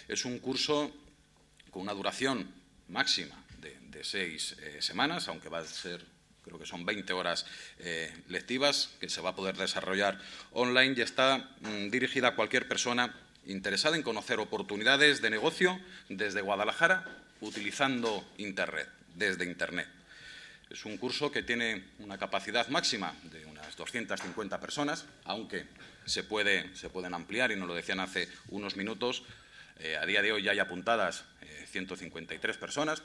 Es un curso con una duración máxima de 6 semanas, aunque va a ser, creo que son 20 horas lectivas, que se va a poder desarrollar online y está dirigida a cualquier persona interesada en conocer oportunidades de negocio desde Guadalajara, utilizando Internet, desde Internet. Es un curso que tiene una capacidad máxima de unas 250 personas, aunque se pueden ampliar, y nos lo decían hace unos minutos. A día de hoy ya hay apuntadas 153 personas.